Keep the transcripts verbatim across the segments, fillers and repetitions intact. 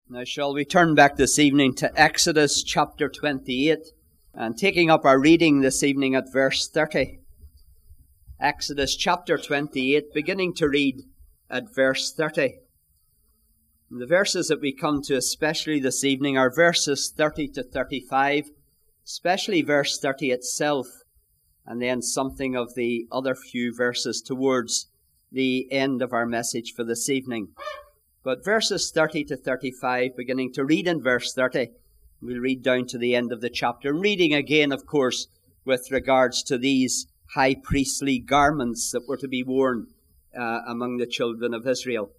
Now shall we turn back this evening to Exodus chapter twenty-eight, and taking up our reading this evening at verse thirty. Exodus chapter twenty-eight, beginning to read at verse thirty. And the verses that we come to especially this evening are verses thirty to thirty-five, especially verse thirty itself, and then something of the other few verses towards the end of our message for this evening. But verses thirty to thirty-five, beginning to read in verse thirty, we'll read down to the end of the chapter, reading again, of course, with regards to these high priestly garments that were to be worn uh, among the children of Israel.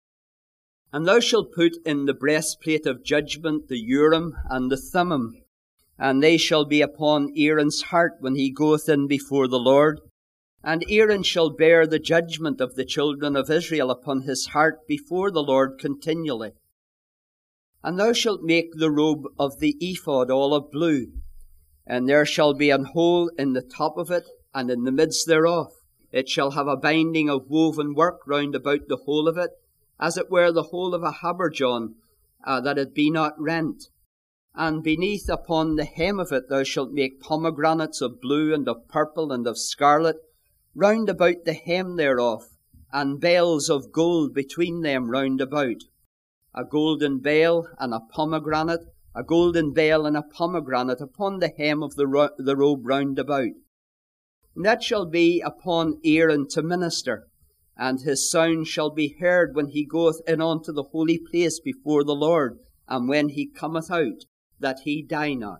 And thou shalt put in the breastplate of judgment the Urim and the Thummim, and they shall be upon Aaron's heart when he goeth in before the Lord. And Aaron shall bear the judgment of the children of Israel upon his heart before the Lord continually. And thou shalt make the robe of the ephod all of blue, and there shall be an hole in the top of it, and in the midst thereof. It shall have a binding of woven work round about the whole of it, as it were the whole of a habergeon, uh, that it be not rent. And beneath upon the hem of it thou shalt make pomegranates of blue and of purple and of scarlet, round about the hem thereof, and bells of gold between them round about. A golden bell and a pomegranate, a golden bell and a pomegranate upon the hem of the, ro- the robe round about. And that shall be upon Aaron to minister, and his sound shall be heard when he goeth in unto the holy place before the Lord, and when he cometh out, that he die not.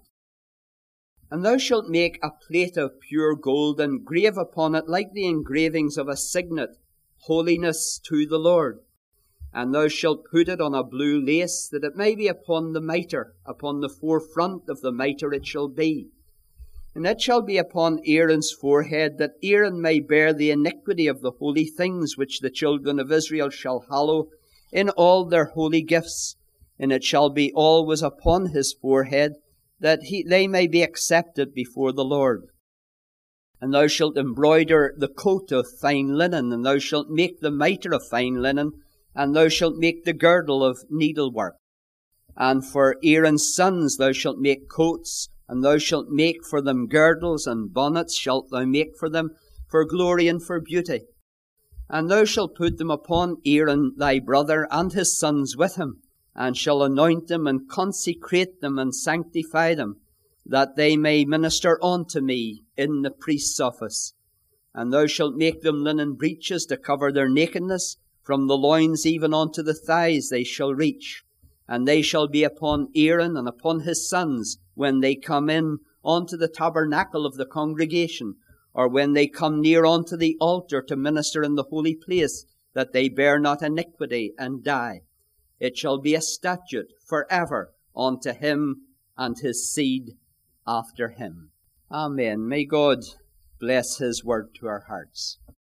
And thou shalt make a plate of pure gold, and grave upon it like the engravings of a signet, holiness to the Lord. And thou shalt put it on a blue lace, that it may be upon the mitre, upon the forefront of the mitre it shall be. And it shall be upon Aaron's forehead, that Aaron may bear the iniquity of the holy things which the children of Israel shall hallow in all their holy gifts. And it shall be always upon his forehead, that he, they may be accepted before the Lord. And thou shalt embroider the coat of fine linen, and thou shalt make the mitre of fine linen, and thou shalt make the girdle of needlework. And for Aaron's sons thou shalt make coats, and thou shalt make for them girdles, and bonnets shalt thou make for them, for glory and for beauty. And thou shalt put them upon Aaron thy brother, and his sons with him, and shall anoint them, and consecrate them, and sanctify them, that they may minister unto me in the priest's office. And thou shalt make them linen breeches to cover their nakedness, from the loins even unto the thighs they shall reach. And they shall be upon Aaron and upon his sons, when they come in unto the tabernacle of the congregation, or when they come near unto the altar to minister in the holy place, that they bear not iniquity and die. It shall be a statute forever unto him and his seed after him. Amen. May God bless his word to our hearts.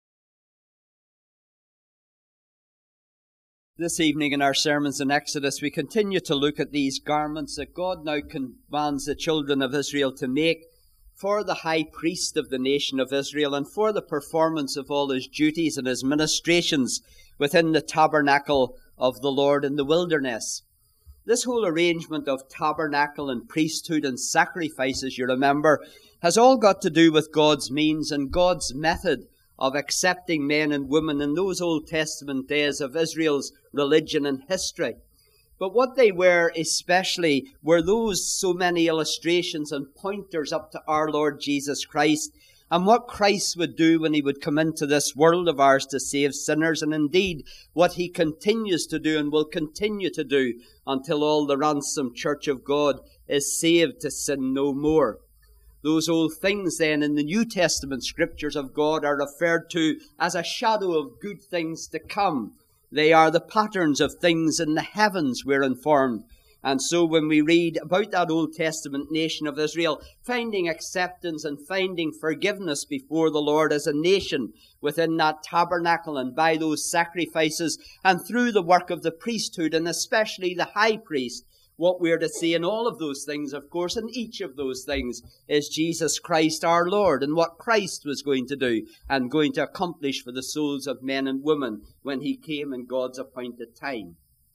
This evening in our sermons in Exodus, we continue to look at these garments that God now commands the children of Israel to make for the high priest of the nation of Israel, and for the performance of all his duties and his ministrations within the tabernacle of the Lord in the wilderness. This whole arrangement of tabernacle and priesthood and sacrifices, you remember, has all got to do with God's means and God's method of accepting men and women in those Old Testament days of Israel's religion and history. But what they were especially were those so many illustrations and pointers up to our Lord Jesus Christ, and what Christ would do when he would come into this world of ours to save sinners, and indeed what he continues to do and will continue to do until all the ransomed church of God is saved to sin no more. Those old things then in the New Testament scriptures of God are referred to as a shadow of good things to come. They are the patterns of things in the heavens, we're informed. And so when we read about that Old Testament nation of Israel finding acceptance and finding forgiveness before the Lord as a nation within that tabernacle and by those sacrifices and through the work of the priesthood, and especially the high priest, what we're to see in all of those things, of course, in each of those things, is Jesus Christ our Lord, and what Christ was going to do and going to accomplish for the souls of men and women when he came in God's appointed time.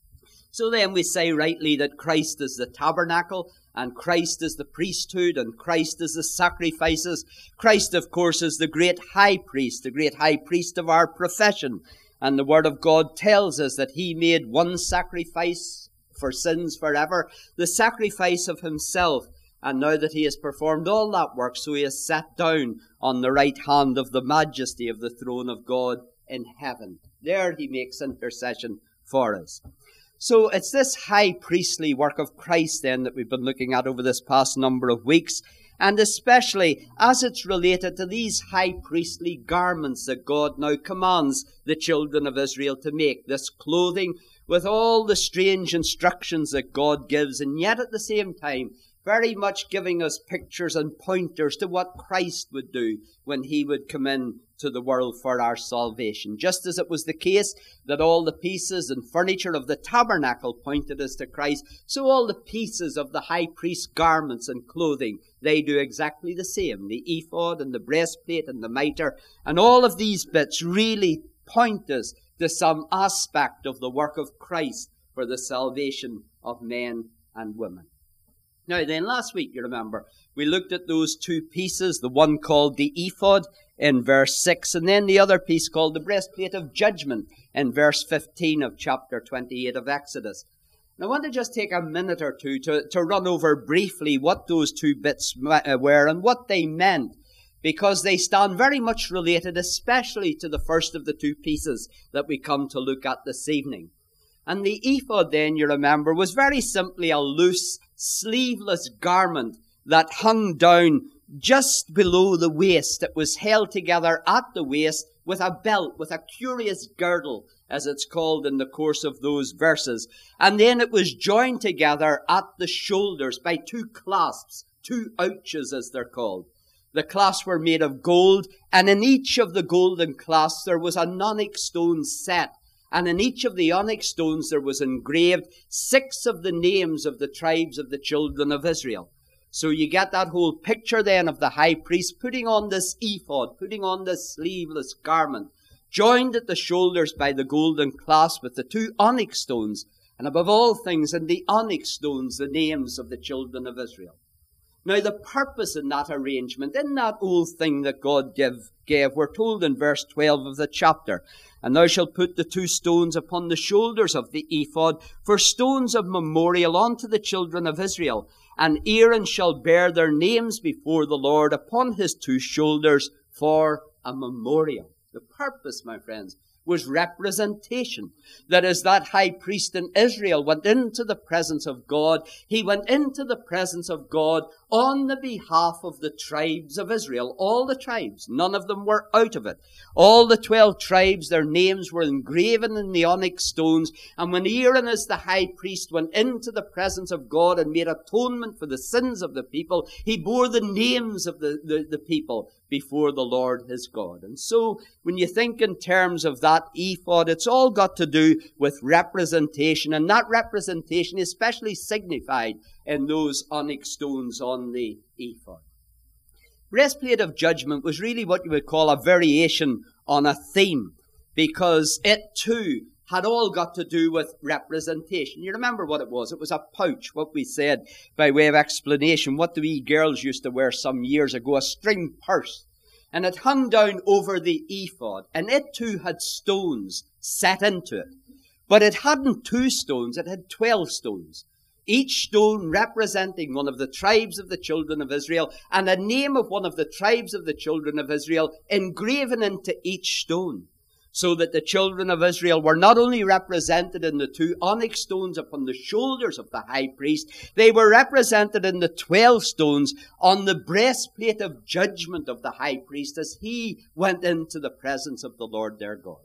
So then we say rightly that Christ is the tabernacle, and Christ is the priesthood, and Christ is the sacrifices. Christ, of course, is the great high priest, the great high priest of our profession. And the Word of God tells us that he made one sacrifice for sins forever, the sacrifice of himself. And now that he has performed all that work, so he is sat down on the right hand of the majesty of the throne of God in heaven. There he makes intercession for us. So it's this high priestly work of Christ then that we've been looking at over this past number of weeks, and especially as it's related to these high priestly garments that God now commands the children of Israel to make, this clothing with all the strange instructions that God gives, and yet at the same time very much giving us pictures and pointers to what Christ would do when he would come in to the world for our salvation. Just as it was the case that all the pieces and furniture of the tabernacle pointed us to Christ, so all the pieces of the high priest's garments and clothing, they do exactly the same. The ephod and the breastplate and the mitre and all of these bits really point us to some aspect of the work of Christ for the salvation of men and women. Now then, last week, you remember, we looked at those two pieces, the one called the ephod in verse six, and then the other piece called the breastplate of judgment in verse fifteen of chapter twenty-eight of Exodus. And I want to just take a minute or two to, to run over briefly what those two bits were and what they meant, because they stand very much related, especially to the first of the two pieces that we come to look at this evening. And the ephod then, you remember, was very simply a loose, sleeveless garment that hung down just below the waist. It was held together at the waist with a belt, with a curious girdle, as it's called in the course of those verses. And then it was joined together at the shoulders by two clasps, two ouches as they're called. The clasps were made of gold, and in each of the golden clasps there was an onyx stone set. And in each of the onyx stones there was engraved six of the names of the tribes of the children of Israel. So you get that whole picture then of the high priest putting on this ephod, putting on this sleeveless garment, joined at the shoulders by the golden clasp with the two onyx stones, and above all things in the onyx stones the names of the children of Israel. Now the purpose in that arrangement, in that old thing that God give, gave, we're told in verse twelve of the chapter, "And thou shalt put the two stones upon the shoulders of the ephod for stones of memorial unto the children of Israel. And Aaron shall bear their names before the Lord upon his two shoulders for a memorial." The purpose, my friends, was representation. That as that high priest in Israel went into the presence of God, he went into the presence of God on the behalf of the tribes of Israel. All the tribes, none of them were out of it. All the twelve tribes, their names were engraven in the onyx stones. And when Aaron as the high priest went into the presence of God and made atonement for the sins of the people, he bore the names of the, the, the people before the Lord his God. And so when you think in terms of that ephod, it's all got to do with representation, and that representation is especially signified in those onyx stones on the ephod. Breastplate of judgment was really what you would call a variation on a theme, because it too had all got to do with representation. You remember what it was? It was a pouch, what we said by way of explanation, what the wee girls used to wear some years ago, a string purse. And it hung down over the ephod, and it too had stones set into it. But it hadn't two stones, it had twelve stones. Each stone representing one of the tribes of the children of Israel, and a name of one of the tribes of the children of Israel engraven into each stone. So that the children of Israel were not only represented in the two onyx stones upon the shoulders of the high priest, they were represented in the twelve stones on the breastplate of judgment of the high priest as he went into the presence of the Lord their God.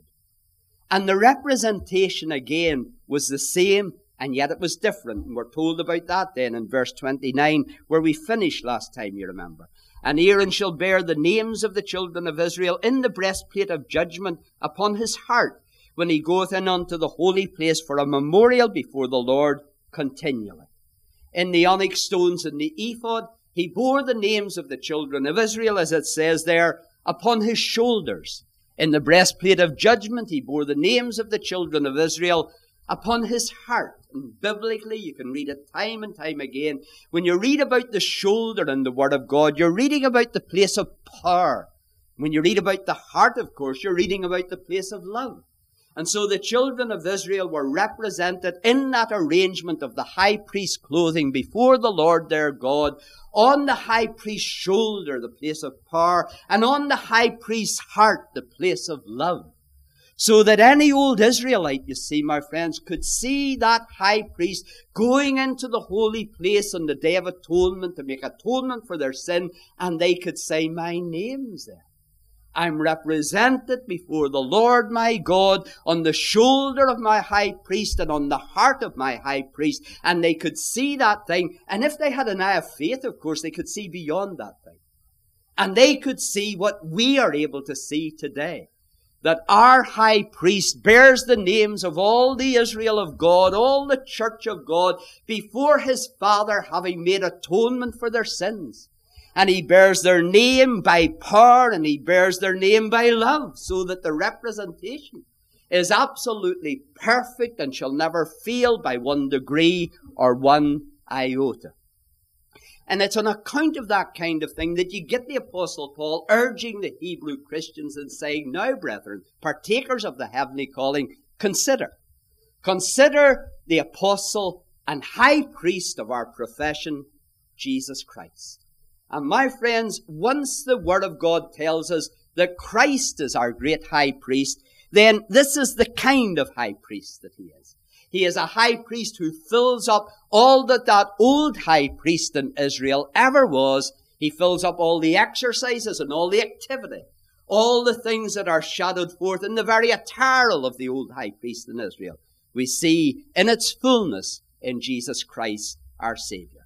And the representation again was the same, and yet it was different. And we're told about that then in verse twenty-nine, where we finished last time, you remember. "And Aaron shall bear the names of the children of Israel in the breastplate of judgment upon his heart, when he goeth in unto the holy place for a memorial before the Lord continually." In the onyx stones in the ephod, he bore the names of the children of Israel, as it says there, upon his shoulders. In the breastplate of judgment, he bore the names of the children of Israel upon his heart. And biblically, you can read it time and time again. When you read about the shoulder in the Word of God, you're reading about the place of power. When you read about the heart, of course, you're reading about the place of love. And so the children of Israel were represented in that arrangement of the high priest's clothing before the Lord their God, on the high priest's shoulder, the place of power, and on the high priest's heart, the place of love. So that any old Israelite, you see, my friends, could see that high priest going into the holy place on the Day of Atonement to make atonement for their sin, and they could say, my name's there. I'm represented before the Lord my God on the shoulder of my high priest and on the heart of my high priest. And they could see that thing. And if they had an eye of faith, of course, they could see beyond that thing. And they could see what we are able to see today. That our high priest bears the names of all the Israel of God, all the church of God, before his Father, having made atonement for their sins. And he bears their name by power, and he bears their name by love, so that the representation is absolutely perfect and shall never fail by one degree or one iota. And it's on account of that kind of thing that you get the Apostle Paul urging the Hebrew Christians and saying, now, brethren, partakers of the heavenly calling, consider. Consider the apostle and high priest of our profession, Jesus Christ. And my friends, once the Word of God tells us that Christ is our great high priest, then this is the kind of high priest that he is. He is a high priest who fills up all that that old high priest in Israel ever was. He fills up all the exercises and all the activity, all the things that are shadowed forth in the very apparel of the old high priest in Israel. We see in its fullness in Jesus Christ, our Savior.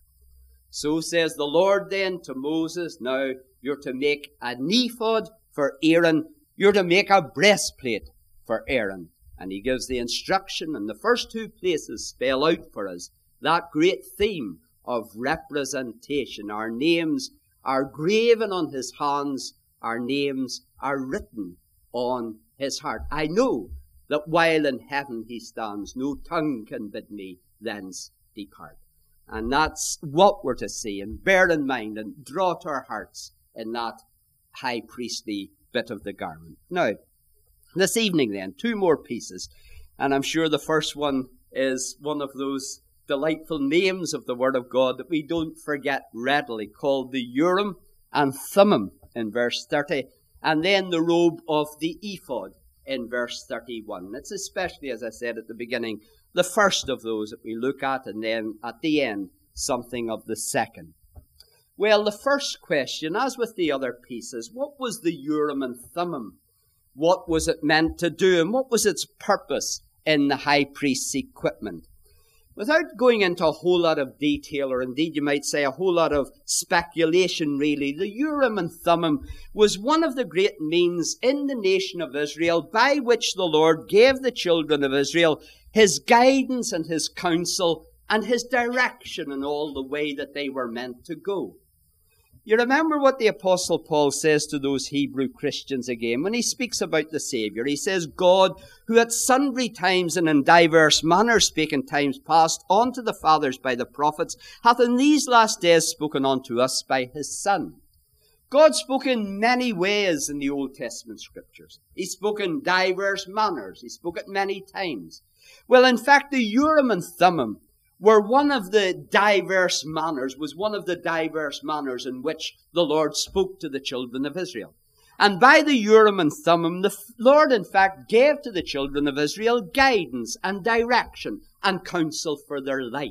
So says the Lord then to Moses, now you're to make an ephod for Aaron. You're to make a breastplate for Aaron. And he gives the instruction, and the first two places spell out for us that great theme of representation. Our names are graven on his hands. Our names are written on his heart. I know that while in heaven he stands, no tongue can bid me thence depart. And that's what we're to see and bear in mind and draw to our hearts in that high priestly bit of the garment. Now, this evening then, two more pieces. And I'm sure the first one is one of those delightful names of the Word of God that we don't forget readily, called the Urim and Thummim in verse thirty, and then the robe of the ephod in verse thirty-one. It's especially, as I said at the beginning, the first of those that we look at, and then at the end, something of the second. Well, the first question, as with the other pieces, what was the Urim and Thummim? What was it meant to do, and what was its purpose in the high priest's equipment? Without going into a whole lot of detail, or indeed you might say a whole lot of speculation really, the Urim and Thummim was one of the great means in the nation of Israel by which the Lord gave the children of Israel his guidance and his counsel and his direction in all the way that they were meant to go. You remember what the Apostle Paul says to those Hebrew Christians again when he speaks about the Savior. He says, God, who at sundry times and in diverse manners spake in times past unto the fathers by the prophets, hath in these last days spoken unto us by his Son. God spoke in many ways in the Old Testament Scriptures. He spoke in diverse manners. He spoke at many times. Well, in fact, the Urim and Thummim were one of the diverse manners, was one of the diverse manners in which the Lord spoke to the children of Israel. And by the Urim and Thummim, the Lord, in fact, gave to the children of Israel guidance and direction and counsel for their life.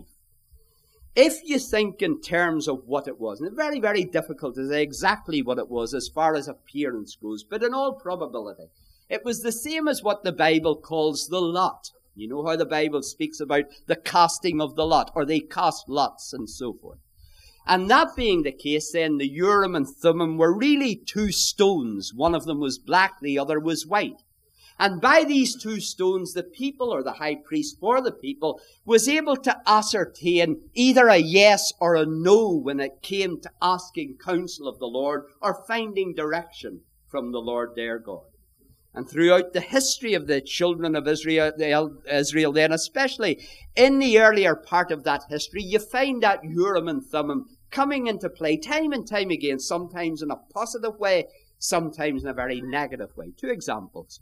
If you think in terms of what it was, and it's very, very difficult to say exactly what it was as far as appearance goes, but in all probability, it was the same as what the Bible calls the lot. You know how the Bible speaks about the casting of the lot, or they cast lots and so forth. And that being the case, then the Urim and Thummim were really two stones. One of them was black, the other was white. And by these two stones, the people, or the high priest for the people, was able to ascertain either a yes or a no when it came to asking counsel of the Lord or finding direction from the Lord their God. And throughout the history of the children of Israel, Israel then, especially in the earlier part of that history, you find that Urim and Thummim coming into play time and time again, sometimes in a positive way, sometimes in a very negative way. Two examples.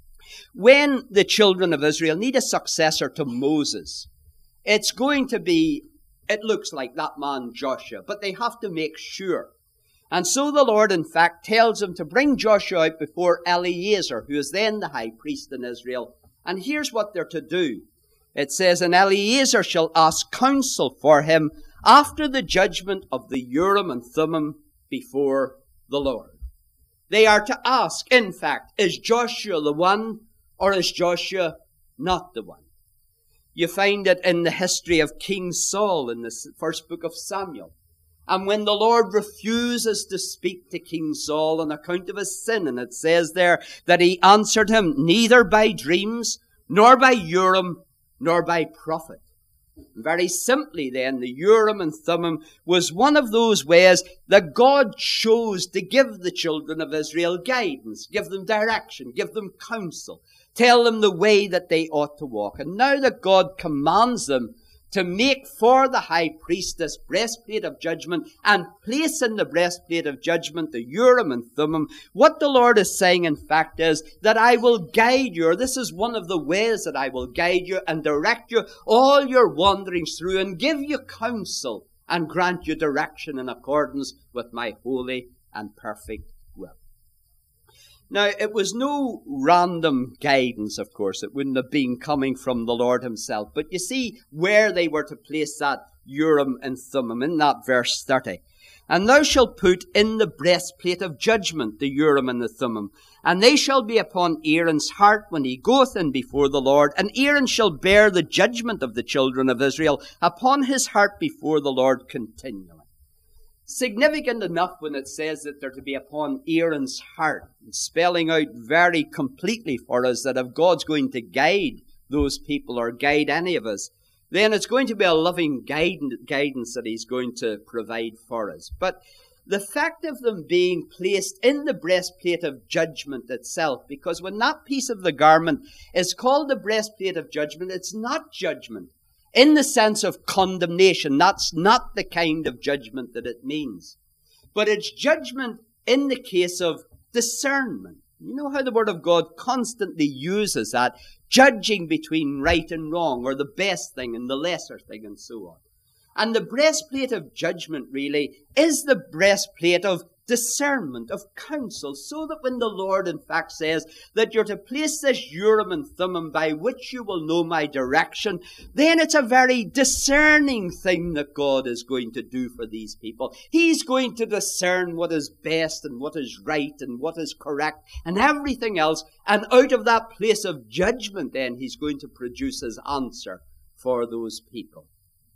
When the children of Israel need a successor to Moses, it's going to be, it looks like that man Joshua, but they have to make sure. And so the Lord, in fact, tells them to bring Joshua out before Eleazar, who is then the high priest in Israel. And here's what they're to do. It says, and Eleazar shall ask counsel for him after the judgment of the Urim and Thummim before the Lord. They are to ask, in fact, is Joshua the one or is Joshua not the one? You find it in the history of King Saul in the first book of Samuel. And when the Lord refuses to speak to King Saul on account of his sin, and it says there that he answered him neither by dreams, nor by Urim, nor by prophet. Very simply then, the Urim and Thummim was one of those ways that God chose to give the children of Israel guidance, give them direction, give them counsel, tell them the way that they ought to walk. And now that God commands them to make for the high priest this breastplate of judgment and place in the breastplate of judgment the Urim and Thummim, what the Lord is saying in fact is that I will guide you, or this is one of the ways that I will guide you and direct you all your wanderings through and give you counsel and grant you direction in accordance with my holy and perfect will. Now, it was no random guidance, of course. It wouldn't have been coming from the Lord himself. But you see where they were to place that Urim and Thummim in that verse thirty. And thou shalt put in the breastplate of judgment the Urim and the Thummim, and they shall be upon Aaron's heart when he goeth in before the Lord, and Aaron shall bear the judgment of the children of Israel upon his heart before the Lord continually. Significant enough when it says that they're to be upon Aaron's heart, spelling out very completely for us that if God's going to guide those people or guide any of us, then it's going to be a loving guidance that he's going to provide for us. But the fact of them being placed in the breastplate of judgment itself, because when that piece of the garment is called the breastplate of judgment, it's not judgment in the sense of condemnation. That's not the kind of judgment that it means. But it's judgment in the case of discernment. You know how the Word of God constantly uses that, judging between right and wrong, or the best thing and the lesser thing, and so on. And the breastplate of judgment really is the breastplate of discernment, of counsel, so that when the Lord in fact says that you're to place this Urim and Thummim by which you will know my direction, then it's a very discerning thing that God is going to do for these people. He's going to discern what is best and what is right and what is correct and everything else, and out of that place of judgment then he's going to produce his answer for those people.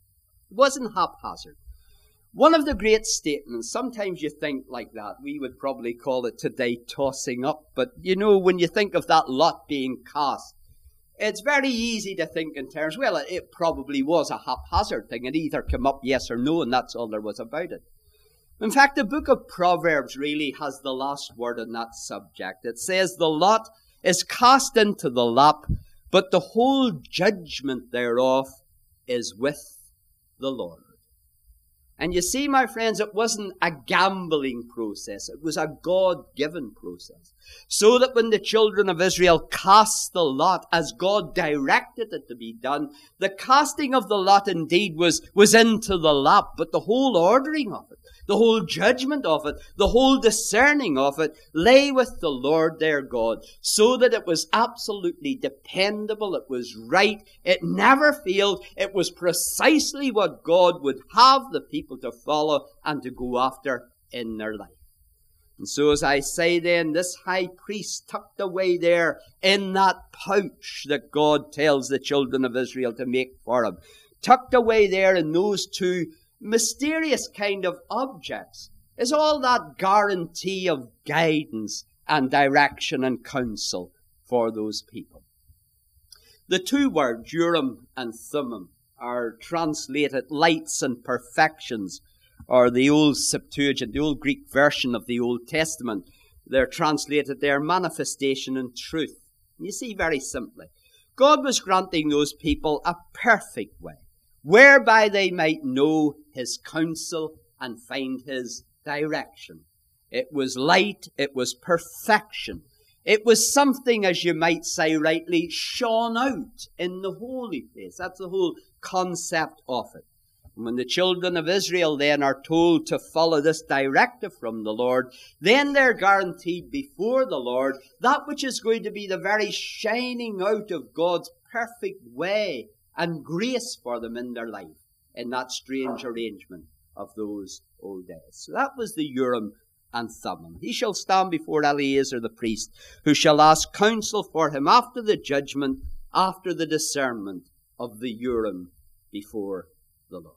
It wasn't haphazard. One of the great statements, sometimes you think like that, we would probably call it today tossing up, but you know, when you think of that lot being cast, it's very easy to think in terms, well, it probably was a haphazard thing. It either came up yes or no, and that's all there was about it. In fact, the book of Proverbs really has the last word on that subject. It says, the lot is cast into the lap, but the whole judgment thereof is with the Lord. And you see, my friends, it wasn't a gambling process. It was a God-given process. So that when the children of Israel cast the lot, as God directed it to be done, the casting of the lot indeed was, was into the lap, but the whole ordering of it, the whole judgment of it, the whole discerning of it lay with the Lord their God, so that it was absolutely dependable, it was right, it never failed, it was precisely what God would have the people to follow and to go after in their life. And so as I say then, this high priest tucked away there in that pouch that God tells the children of Israel to make for him, tucked away there in those two mysterious kind of objects, is all that guarantee of guidance and direction and counsel for those people. The two words, Urim and Thummim, are translated lights and perfections, or the old Septuagint, the old Greek version of the Old Testament. They're translated there, manifestation and truth. You see, very simply, God was granting those people a perfect way, whereby they might know his counsel and find his direction. It was light, it was perfection. It was something, as you might say rightly, shone out in the holy place. That's the whole concept of it. And when the children of Israel then are told to follow this directive from the Lord, then they're guaranteed before the Lord that which is going to be the very shining out of God's perfect way and grace for them in their life in that strange arrangement of those old days. So that was the Urim and Thummim. He shall stand before Eleazar the priest, who shall ask counsel for him after the judgment, after the discernment of the Urim before the Lord.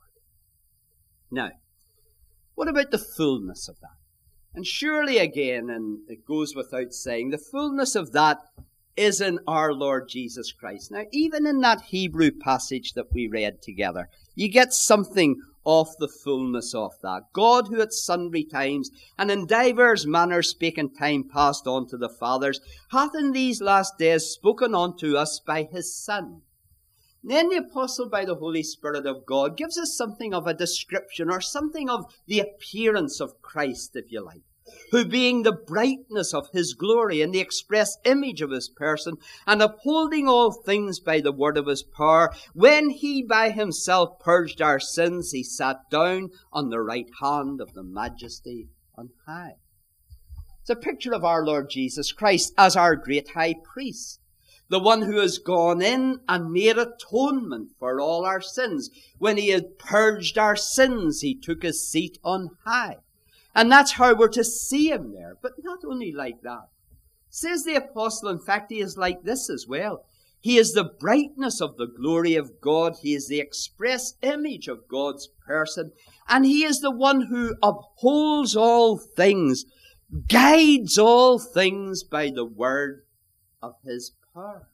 Now, what about the fullness of that? And surely again, and it goes without saying, the fullness of that is in our Lord Jesus Christ. Now, even in that Hebrew passage that we read together, you get something of the fullness of that. God, who at sundry times and in divers manners spake in time past unto the fathers, hath in these last days spoken unto us by his Son. Then the apostle, by the Holy Spirit of God, gives us something of a description or something of the appearance of Christ, if you like, who being the brightness of his glory and the express image of his person, and upholding all things by the word of his power, when he by himself purged our sins, he sat down on the right hand of the majesty on high. It's a picture of our Lord Jesus Christ as our great high priest, the one who has gone in and made atonement for all our sins. When he had purged our sins, he took his seat on high. And that's how we're to see him there. But not only like that. Says the apostle, in fact, he is like this as well. He is the brightness of the glory of God. He is the express image of God's person. And he is the one who upholds all things, guides all things by the word of his power.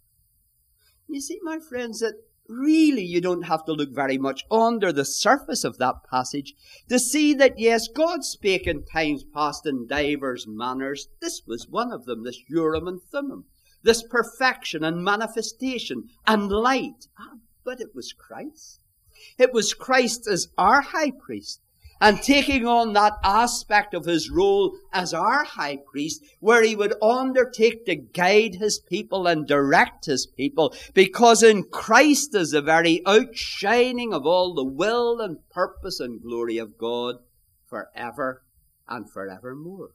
You see, my friends, that really you don't have to look very much under the surface of that passage to see that, yes, God spake in times past in divers manners. This was one of them, this Urim and Thummim, this perfection and manifestation and light. Ah, but it was Christ. It was Christ as our high priest, and taking on that aspect of his role as our high priest, where he would undertake to guide his people and direct his people, because in Christ is the very outshining of all the will and purpose and glory of God forever and forevermore.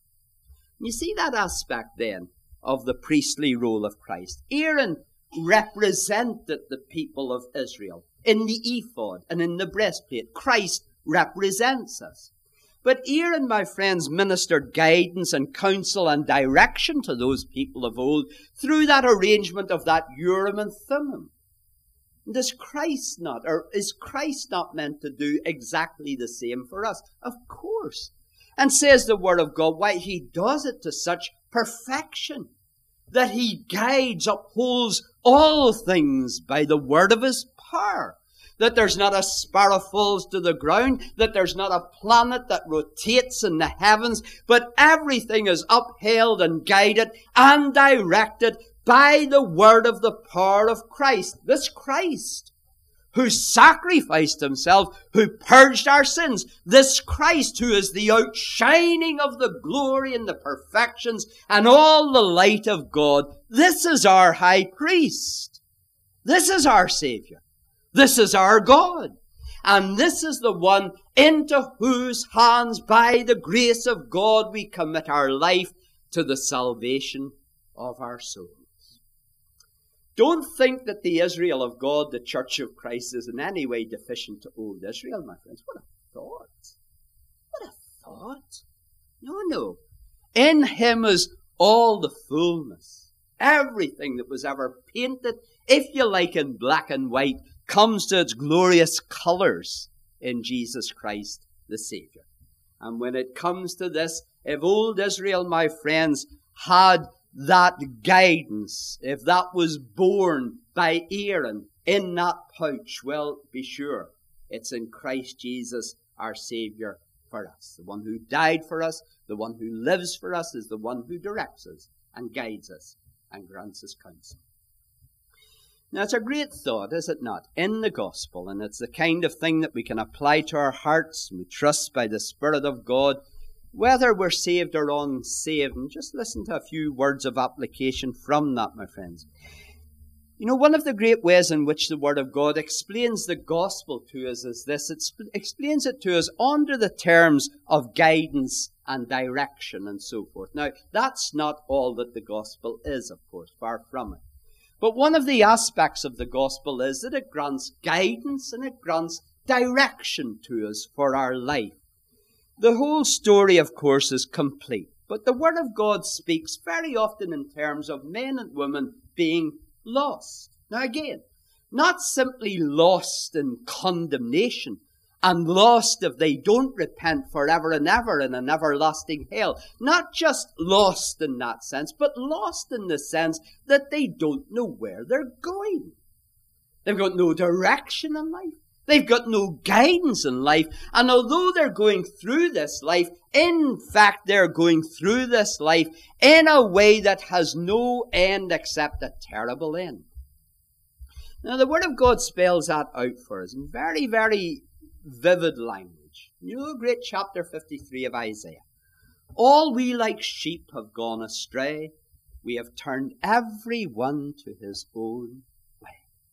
You see that aspect then of the priestly role of Christ. Aaron represented the people of Israel in the ephod and in the breastplate. Christ represents us. But Aaron, my friends, ministered guidance and counsel and direction to those people of old through that arrangement of that Urim and Thummim. Does Christ not, or is Christ not meant to do exactly the same for us? Of course. And says the Word of God, why, he does it to such perfection that he guides, upholds all things by the word of his power. That there's not a sparrow falls to the ground, that there's not a planet that rotates in the heavens, but everything is upheld and guided and directed by the word of the power of Christ. This Christ who sacrificed himself, who purged our sins. This Christ who is the outshining of the glory and the perfections and all the light of God. This is our high priest. This is our Savior. This is our God. And this is the one into whose hands, by the grace of God, we commit our life to the salvation of our souls. Don't think that the Israel of God, the Church of Christ, is in any way deficient to old Israel, my friends. What a thought. What a thought. No, no. In him is all the fullness. Everything that was ever painted, if you like, in black and white, comes to its glorious colors in Jesus Christ the Savior. And when it comes to this, if old Israel, my friends, had that guidance, if that was born by Aaron in that pouch, well, be sure it's in Christ Jesus, our Savior, for us. The one who died for us, The one who lives for us is the one who directs us and guides us and grants us counsel. Now, it's a great thought, is it not, in the gospel, and it's the kind of thing that we can apply to our hearts, and we trust by the Spirit of God, whether we're saved or unsaved. And just listen to a few words of application from that, my friends. You know, one of the great ways in which the Word of God explains the gospel to us is this. It sp- explains it to us under the terms of guidance and direction and so forth. Now, that's not all that the gospel is, of course, far from it. But one of the aspects of the gospel is that it grants guidance and it grants direction to us for our life. The whole story, of course, is complete. But the Word of God speaks very often in terms of men and women being lost. Now again, not simply lost in condemnation and lost if they don't repent forever and ever in an everlasting hell. Not just lost in that sense, but lost in the sense that they don't know where they're going. They've got no direction in life. They've got no guidance in life. And although they're going through this life, in fact, they're going through this life in a way that has no end except a terrible end. Now, the Word of God spells that out for us in very, very vivid language. You know, great chapter fifty-three of Isaiah. All we like sheep have gone astray. We have turned every one to his own way.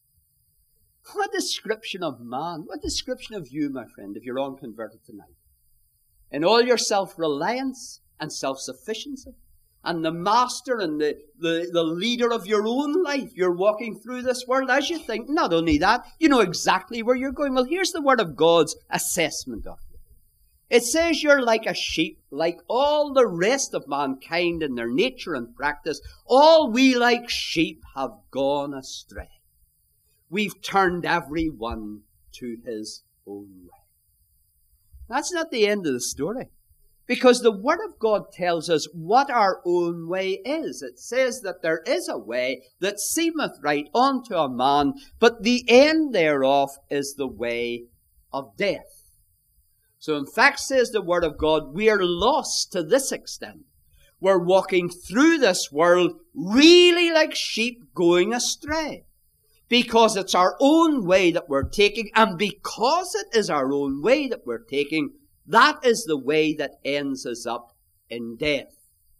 What description of man, what description of you, my friend, if you're unconverted tonight. In all your self-reliance and self-sufficiency, and the master and the, the, the leader of your own life, you're walking through this world as you think. Not only that, you know exactly where you're going. Well, here's the Word of God's assessment of you. It says you're like a sheep, like all the rest of mankind in their nature and practice. All we like sheep have gone astray. We've turned every one to his own way. That's not the end of the story. Because the Word of God tells us what our own way is. It says that there is a way that seemeth right unto a man, but the end thereof is the way of death. So in fact, says the Word of God, we are lost to this extent. We're walking through this world really like sheep going astray. Because it's our own way that we're taking, and because it is our own way that we're taking, that is the way that ends us up in death.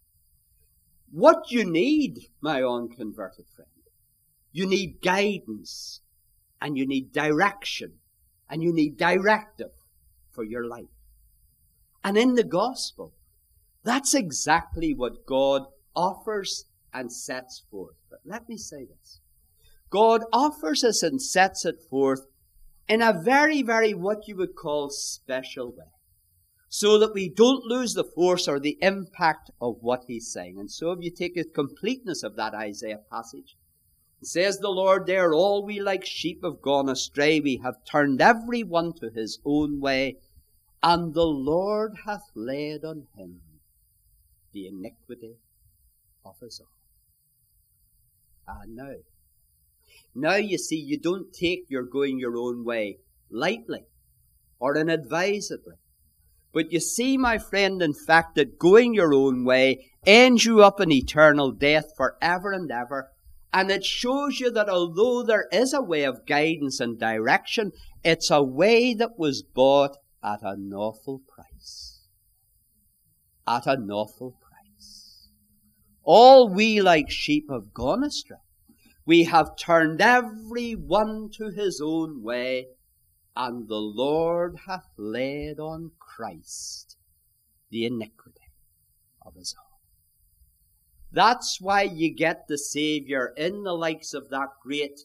What you need, my unconverted friend, you need guidance, and you need direction, and you need directive for your life. And in the gospel, that's exactly what God offers and sets forth. But let me say this. God offers us and sets it forth in a very, very what you would call special way, so that we don't lose the force or the impact of what he's saying. And so if you take the completeness of that Isaiah passage, it says the Lord there, all we like sheep have gone astray, we have turned every one to his own way, and the Lord hath laid on him the iniquity of us all. Ah, now, now you see, you don't take your going your own way lightly or unadvisedly. But you see, my friend, in fact, that going your own way ends you up in eternal death forever and ever. And it shows you that although there is a way of guidance and direction, it's a way that was bought at an awful price. At an awful price. All we like sheep have gone astray. We have turned every one to his own way, and the Lord hath laid on Christ the iniquity of us all. That's why you get the Savior in the likes of that great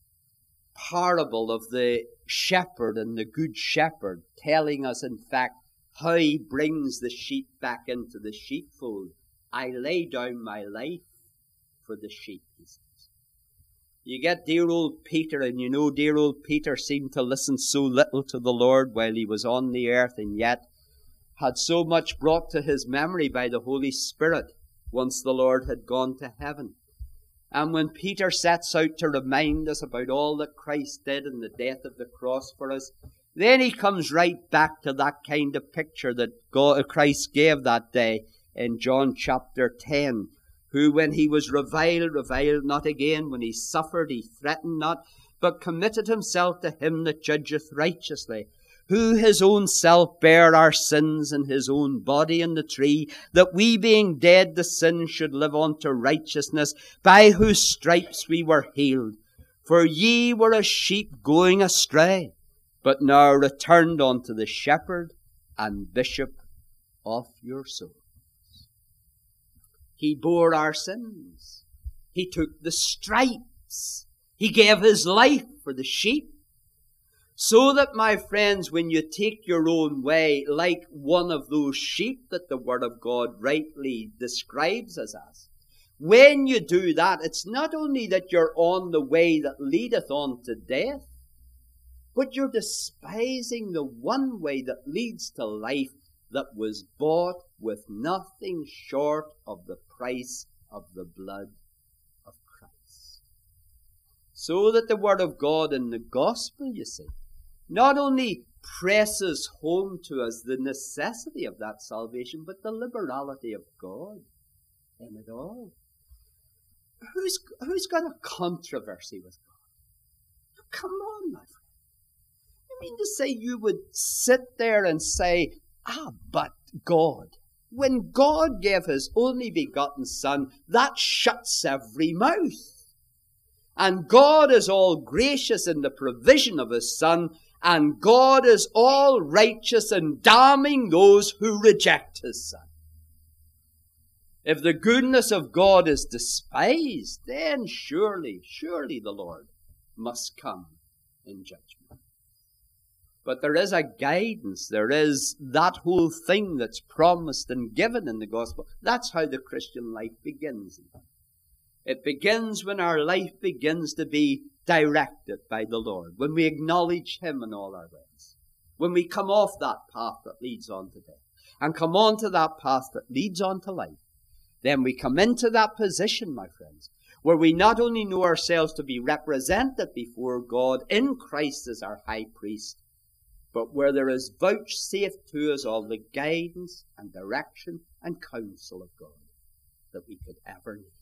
parable of the shepherd and the good shepherd, telling us, in fact, how he brings the sheep back into the sheepfold. I lay down my life for the sheep, he says. You get dear old Peter, and you know dear old Peter seemed to listen so little to the Lord while he was on the earth, and yet had so much brought to his memory by the Holy Spirit once the Lord had gone to heaven. And when Peter sets out to remind us about all that Christ did in the death of the cross for us, Then he comes right back to that kind of picture that God, Christ gave that day in John chapter ten. Who when he was reviled, reviled not again. When he suffered, he threatened not, but committed himself to him that judgeth righteously. Who his own self bare our sins in his own body in the tree, that we being dead to sin should live on to righteousness, by whose stripes we were healed. For ye were as sheep going astray, but now returned unto the shepherd and bishop of your souls. He bore our sins. He took the stripes. He gave his life for the sheep. So that, my friends, when you take your own way, like one of those sheep that the Word of God rightly describes us as, when you do that, it's not only that you're on the way that leadeth on to death, but you're despising the one way that leads to life, that was bought with nothing short of the price of the blood of Christ. So that the Word of God in the Gospel, you see, not only presses home to us the necessity of that salvation, but the liberality of God in it all. Who's, who's got a controversy with God? Come on, my friend. You mean to say you would sit there and say, ah, but God. When God gave his only begotten Son, that shuts every mouth. And God is all gracious in the provision of his Son, and God is all righteous in damning those who reject his Son. If the goodness of God is despised, then surely, surely the Lord must come in judgment. But there is a guidance. There is that whole thing that's promised and given in the gospel. That's how the Christian life begins. It begins when our life begins to be directed by the Lord. When we acknowledge him in all our ways. When we come off that path that leads on to death and come on to that path that leads on to life. Then we come into that position, my friends, where we not only know ourselves to be represented before God in Christ as our high priest, but where there is vouchsafed to us all the guidance and direction and counsel of God that we could ever need.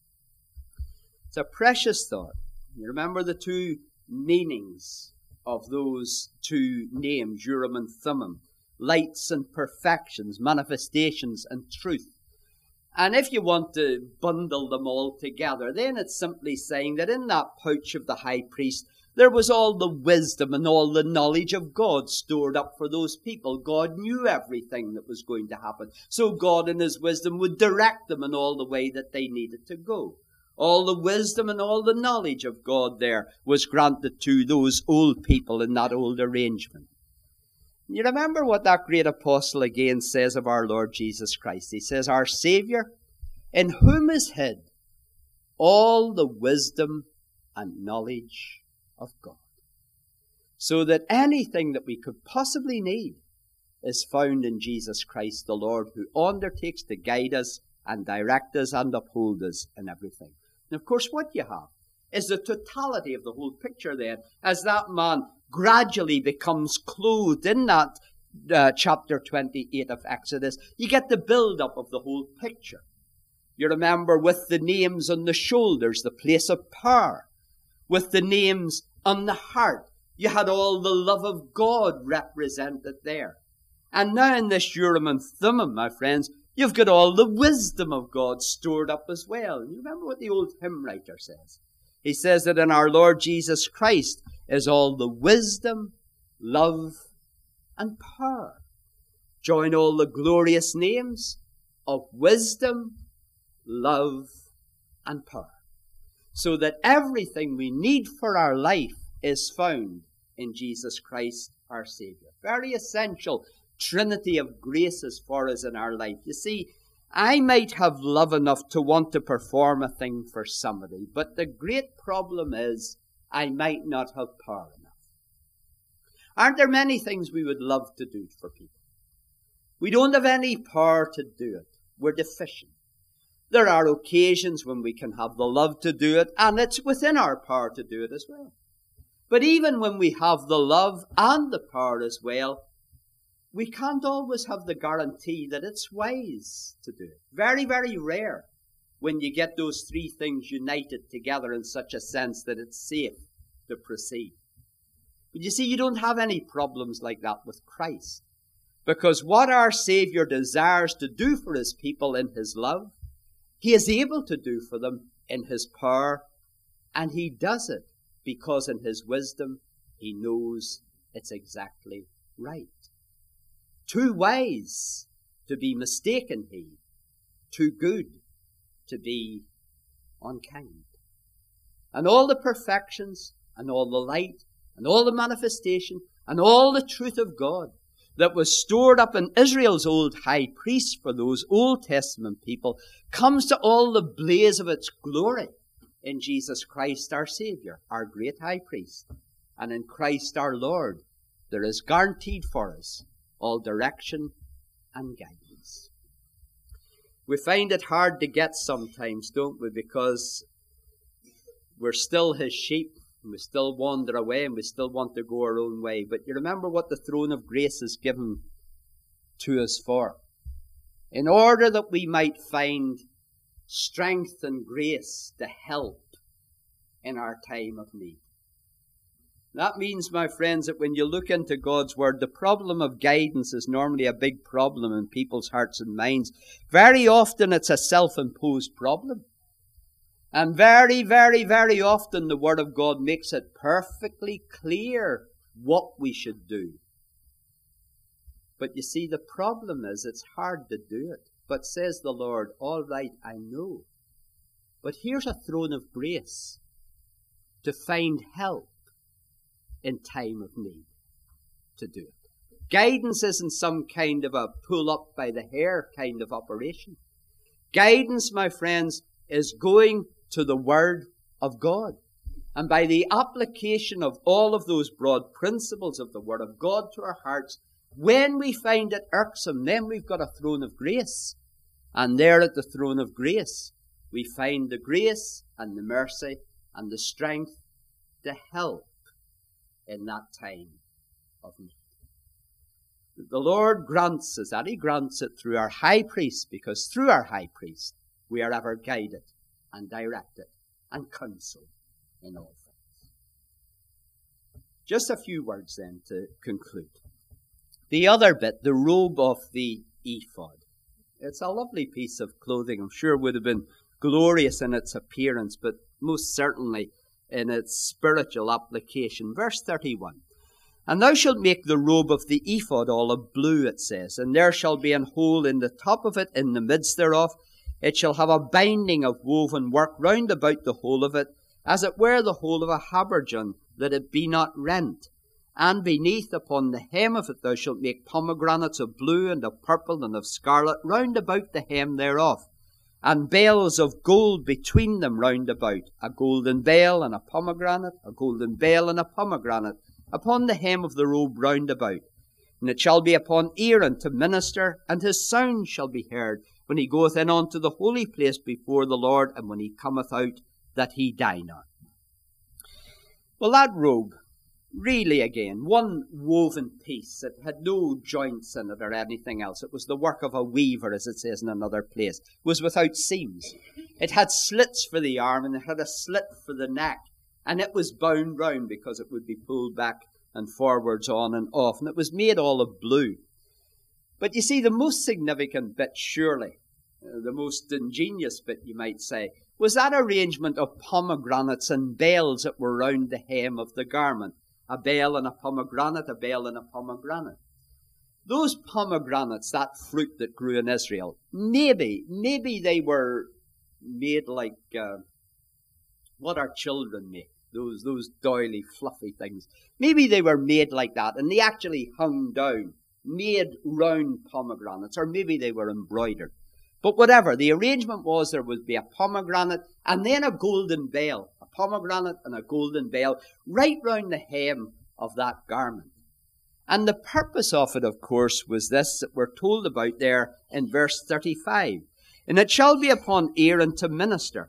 It's a precious thought. You remember the two meanings of those two names, Urim and Thummim, lights and perfections, manifestations and truth. And if you want to bundle them all together, then it's simply saying that in that pouch of the high priest, there was all the wisdom and all the knowledge of God stored up for those people. God knew everything that was going to happen. So God in his wisdom would direct them in all the way that they needed to go. All the wisdom and all the knowledge of God there was granted to those old people in that old arrangement. You remember what that great apostle again says of our Lord Jesus Christ. He says, our Savior, in whom is hid all the wisdom and knowledge of God. So that anything that we could possibly need is found in Jesus Christ the Lord, who undertakes to guide us and direct us and uphold us in everything. And of course what you have is the totality of the whole picture then, as that man gradually becomes clothed in that uh, chapter twenty-eight of Exodus. You get the build-up of the whole picture. You remember with the names on the shoulders, the place of power. With the names on the heart, you had all the love of God represented there. And now in this Urim and Thummim, my friends, you've got all the wisdom of God stored up as well. You remember what the old hymn writer says? He says that in our Lord Jesus Christ is all the wisdom, love, and power. Join all the glorious names of wisdom, love, and power. So that everything we need for our life is found in Jesus Christ, our Savior. Very essential trinity of graces for us in our life. You see, I might have love enough to want to perform a thing for somebody, but the great problem is I might not have power enough. Aren't there many things we would love to do for people? We don't have any power to do it. We're deficient. There are occasions when we can have the love to do it, and it's within our power to do it as well. But even when we have the love and the power as well, we can't always have the guarantee that it's wise to do it. Very, very rare when you get those three things united together in such a sense that it's safe to proceed. But you see, you don't have any problems like that with Christ. Because what our Saviour desires to do for his people in his love, he is able to do for them in his power, and he does it because in his wisdom he knows it's exactly right. Too wise to be mistaken he, too good to be unkind. And all the perfections, and all the light, and all the manifestation, and all the truth of God that was stored up in Israel's old high priest for those Old Testament people comes to all the blaze of its glory in Jesus Christ our Saviour, our great high priest. And in Christ our Lord, there is guaranteed for us all direction and guidance. We find it hard to get sometimes, don't we? Because we're still his sheep, and we still wander away, and we still want to go our own way. But you remember what the throne of grace is given to us for. In order that we might find strength and grace to help in our time of need. That means, my friends, that when you look into God's Word, the problem of guidance is normally a big problem in people's hearts and minds. Very often it's a self-imposed problem. And very, very, very often the Word of God makes it perfectly clear what we should do. But you see, the problem is it's hard to do it. But says the Lord, all right, I know. But here's a throne of grace to find help in time of need to do it. Guidance isn't some kind of a pull up by the hair kind of operation. Guidance, my friends, is going to the Word of God. And by the application of all of those broad principles of the Word of God to our hearts, when we find it irksome, then we've got a throne of grace. And there at the throne of grace, we find the grace and the mercy and the strength to help in that time of need. The Lord grants us that. He grants it through our high priest, because through our high priest we are ever guided and directed and counseled in all things. Just a few words then to conclude. The other bit, the robe of the ephod. It's a lovely piece of clothing. I'm sure it would have been glorious in its appearance, but most certainly in its spiritual application. Verse thirty-one. And thou shalt make the robe of the ephod all of blue, it says, and there shall be an hole in the top of it, in the midst thereof. It shall have a binding of woven work round about the whole of it, as it were the whole of a habergeon, that it be not rent. And beneath upon the hem of it thou shalt make pomegranates of blue and of purple and of scarlet round about the hem thereof, and bells of gold between them round about, a golden bell and a pomegranate, a golden bell and a pomegranate, upon the hem of the robe round about. And it shall be upon Aaron to minister, and his sound shall be heard when he goeth in unto the holy place before the Lord, and when he cometh out, that he die not. Well, that robe, really again, one woven piece. It had no joints in it or anything else. It was the work of a weaver, as it says in another place. It was without seams. It had slits for the arm, and it had a slit for the neck. And it was bound round because it would be pulled back and forwards on and off. And it was made all of blue. But you see, the most significant bit, surely, uh, the most ingenious bit, you might say, was that arrangement of pomegranates and bells that were round the hem of the garment. A bell and a pomegranate, a bell and a pomegranate. Those pomegranates, that fruit that grew in Israel, maybe, maybe they were made like uh, what our children make. Those, those doily, fluffy things. Maybe they were made like that, and they actually hung down, made round pomegranates, or maybe they were embroidered. But whatever, the arrangement was there would be a pomegranate and then a golden bell, a pomegranate and a golden bell, right round the hem of that garment. And the purpose of it, of course, was this that we're told about there in verse thirty-five. And it shall be upon Aaron to minister,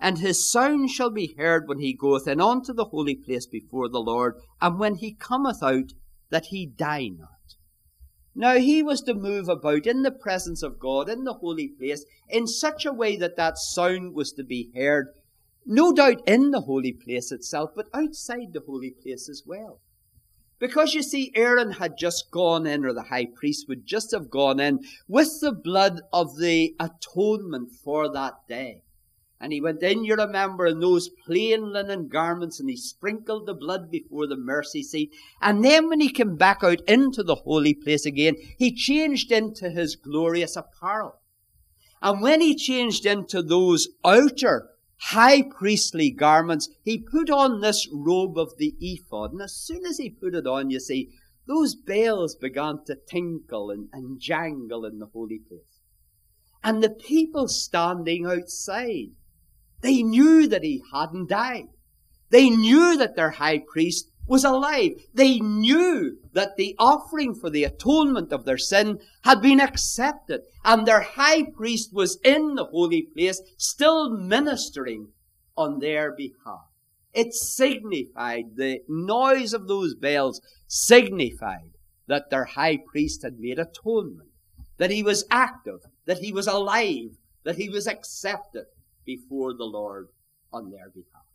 And his sound shall be heard when he goeth in unto the holy place before the Lord, and when he cometh out, that he die not. Now he was to move about in the presence of God in the holy place in such a way that that sound was to be heard, no doubt in the holy place itself, but outside the holy place as well. Because you see, Aaron had just gone in, or the high priest would just have gone in, with the blood of the atonement for that day. And he went in, you remember, in those plain linen garments, and he sprinkled the blood before the mercy seat. And then when he came back out into the holy place again, he changed into his glorious apparel. And when he changed into those outer high priestly garments, he put on this robe of the ephod. And as soon as he put it on, you see, those bells began to tinkle and, and jangle in the holy place. And the people standing outside, they knew that he hadn't died. They knew that their high priest was alive. They knew that the offering for the atonement of their sin had been accepted. And their high priest was in the holy place, still ministering on their behalf. It signified, the noise of those bells signified that their high priest had made atonement, that he was active, that he was alive, that he was accepted before the Lord on their behalf.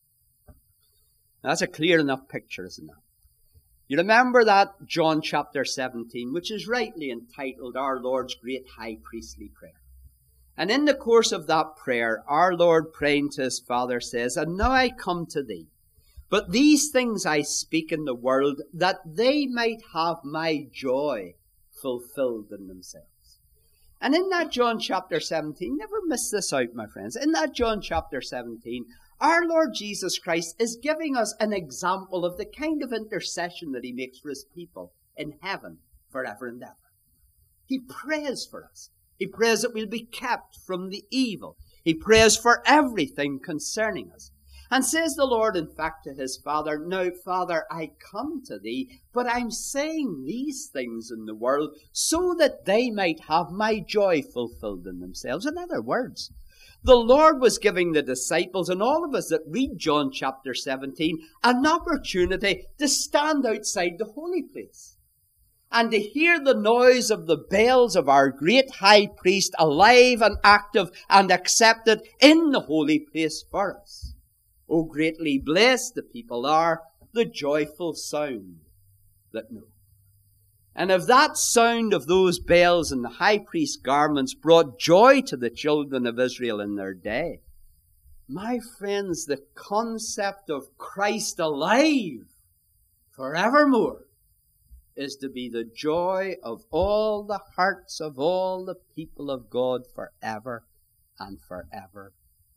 Now, that's a clear enough picture, isn't it? You remember that John chapter seventeen, which is rightly entitled Our Lord's Great High Priestly Prayer. And in the course of that prayer, our Lord praying to his Father says, And now I come to thee, but these things I speak in the world, that they might have my joy fulfilled in themselves. And in that John chapter seventeen, never miss this out, my friends, in that John chapter seventeen, our Lord Jesus Christ is giving us an example of the kind of intercession that he makes for his people in heaven forever and ever. He prays for us. He prays that we'll be kept from the evil. He prays for everything concerning us. And says the Lord, in fact, to his Father, Now, Father, I come to thee, but I'm saying these things in the world so that they might have my joy fulfilled in themselves. In other words, the Lord was giving the disciples and all of us that read John chapter seventeen an opportunity to stand outside the holy place and to hear the noise of the bells of our great high priest alive and active and accepted in the holy place for us. Oh, greatly blessed the people are, the joyful sound that know. And if that sound of those bells and the high priest's garments brought joy to the children of Israel in their day, my friends, the concept of Christ alive forevermore is to be the joy of all the hearts of all the people of God forever and forevermore.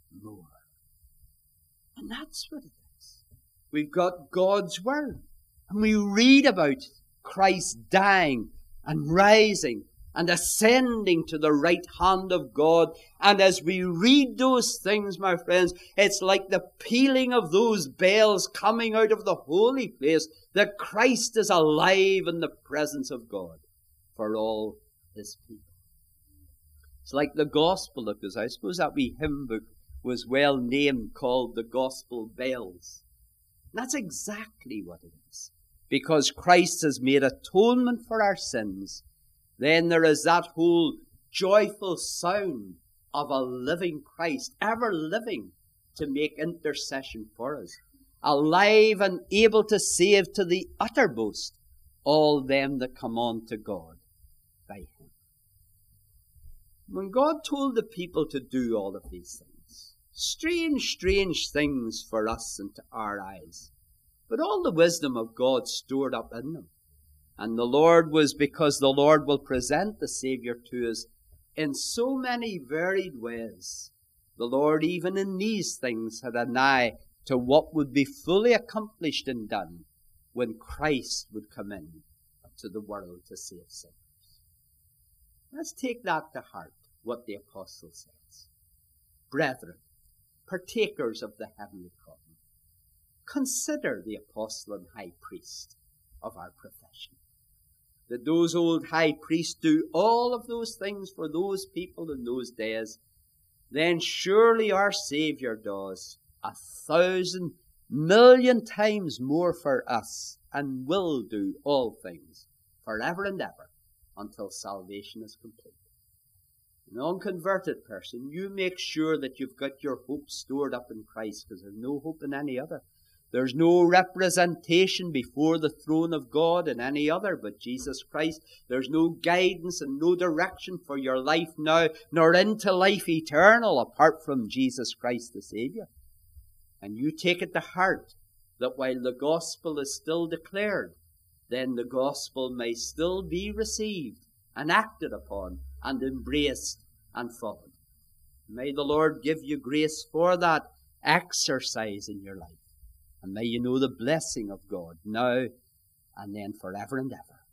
And that's what it is. We've got God's Word, and we read about Christ dying and rising and ascending to the right hand of God. And as we read those things, my friends, it's like the pealing of those bells coming out of the holy place, that Christ is alive in the presence of God for all his people. It's like the gospel book, as I suppose that wee hymn book was well named, called the Gospel Bells. And that's exactly what it is. Because Christ has made atonement for our sins, then there is that whole joyful sound of a living Christ, ever living to make intercession for us, alive and able to save to the uttermost all them that come on to God by him. When God told the people to do all of these things, strange, strange things for us and to our eyes, but all the wisdom of God stored up in them. And the Lord was, because the Lord will present the Saviour to us in so many varied ways. The Lord, even in these things, had an eye to what would be fully accomplished and done when Christ would come in to the world to save sinners. Let's take that to heart, what the apostle says. Brethren, partakers of the heavenly calling, consider the apostle and high priest of our profession. That those old high priests do all of those things for those people in those days, then surely our Saviour does a thousand million times more for us, and will do all things forever and ever until salvation is complete. An unconverted person, you make sure that you've got your hope stored up in Christ, because there's no hope in any other. There's no representation before the throne of God in any other but Jesus Christ. There's no guidance and no direction for your life now, nor into life eternal, apart from Jesus Christ the Saviour. And you take it to heart that while the gospel is still declared, then the gospel may still be received and acted upon and embraced and followed. May the Lord give you grace for that exercise in your life. And may you know the blessing of God now and then forever and ever.